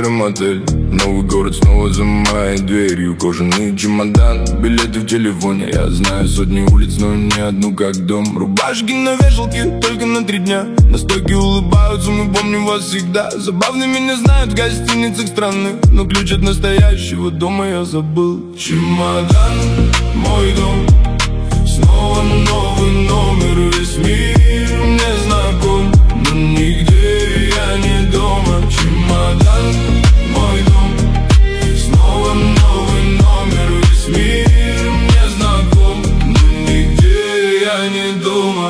оставлю мотель. Новый город снова за моей дверью. Кожаный чемодан, билеты в телефоне. Я знаю сотни улиц, но не одну как дом. Рубашки на вешалке только на 3 дня. На стойке улыбаются, мы помним вас всегда. Забавно меня знают в гостиницах странных, но ключ от настоящего дома я забыл. Чемодан, мой дом. Снова новый номер, весь мир мне знаком, но нигде я не дома. Чемодан, мой дом. Снова новый номер, весь мир мне знаком, но нигде я не дома.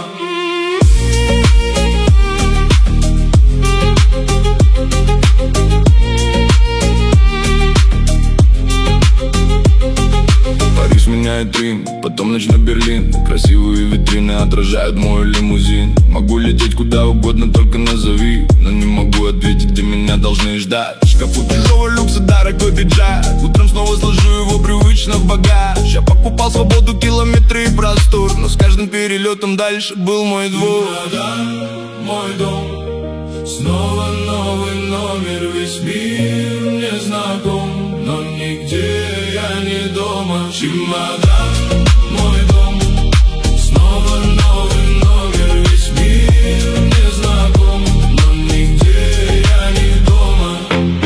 Париж меняет Рим, потом ночной Берлин. Красивые витрины отражают мой лимузин. Могу лететь куда угодно, только назови. Но не могу ответить, где меня должны ждать. В шкафу чужого люкса дорогой пиджак. Утром снова сложу его привычно в багаж. Я покупал свободу, километры и простор, но с каждым перелетом дальше был мой двор. Чемодан, мой дом. Снова новый номер, весь мир мне знаком, но нигде я не дома. Чемодан, мой дом. Снова новый номер, весь мир мне знаком, но нигде я не дома.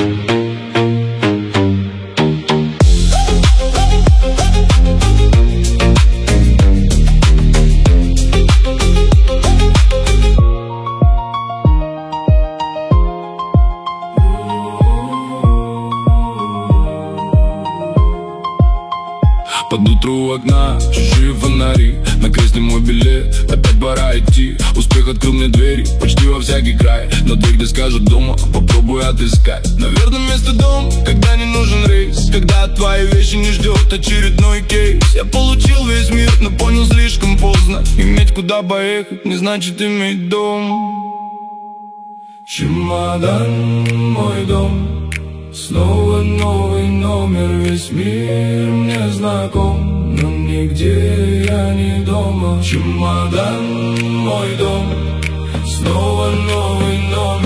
Под утро у окна чужие фонари. На кресле мой билет, опять пора идти. Успех открыл мне двери почти во всякий край, но дверь, где скажут дома, попробую отыскать. Наверное, место дом, когда не нужен рейс, когда твои вещи не ждет очередной кейс. Я получил весь мир, но понял слишком поздно. Иметь куда поехать не значит иметь дом. Чемодан, мой дом. Снова новый номер, весь мир мне знаком, но нигде я не дома. Чемодан, мой дом. Снова новый номер.